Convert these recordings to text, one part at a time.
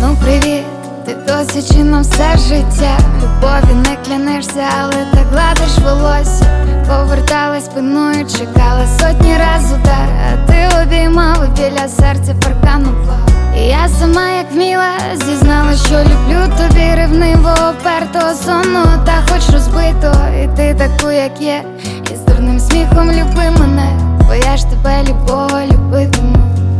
Ну привіт, ти досі чином все життя. Любові не клянешся, але так гладиш волосся. Поверталась спиною, чекала сотні раз удар, а ти обіймав і біля серця паркан упав. І я сама як вміла зізнала, що люблю тобі ревниво, опертого, сонного та хоч розбитого. І ти таку, як є, і з дурним сміхом люби мене, бо я ж тебе любого любитиму.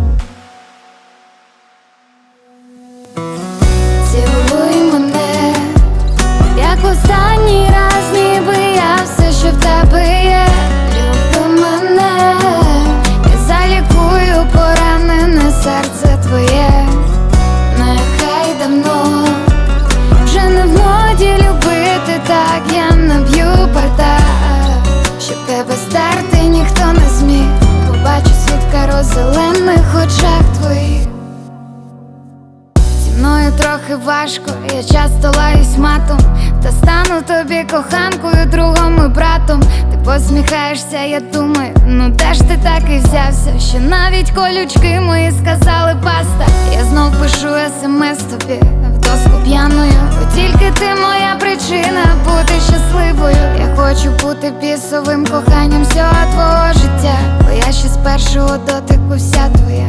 Цілуй мене, як останній раз, ніби я все, що в тебе є. Люби мене, я залікую поранене серце твоє. Нехай давно вже не в моді любити так, я наб'ю бардак, щоб тебе стерти ніхто не зміг. Побачу світ в каро-зелених очах твоїх. Зі мною трохи важко, я часто лаюсь матом, та стану тобі коханкою, другом і братом. Ти посміхаєшся, я думаю, ну де ж ти так і взявся, що навіть колючки мої сказали баста. Я знов пишу смс тобі в доску п'яною, бо тільки ти моя причина бути щасливою. Я хочу бути бісовим коханням всього твого життя, бо я ще з першого дотику вся твоя.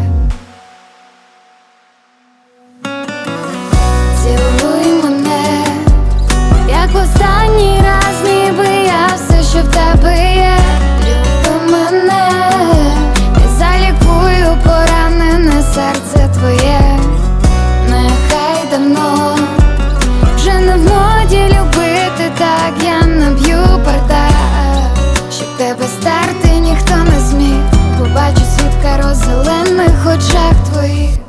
Цілуй мене, як останній раз, ніби я все, що в тебе є. Люби мене, я залікую поранене серце твоє. Нехай давно вже не в моді любити так, я наб'ю бардак, щоб тебе стерти ніхто не зміг. Побачу світ в каро-зелених очах твоїх.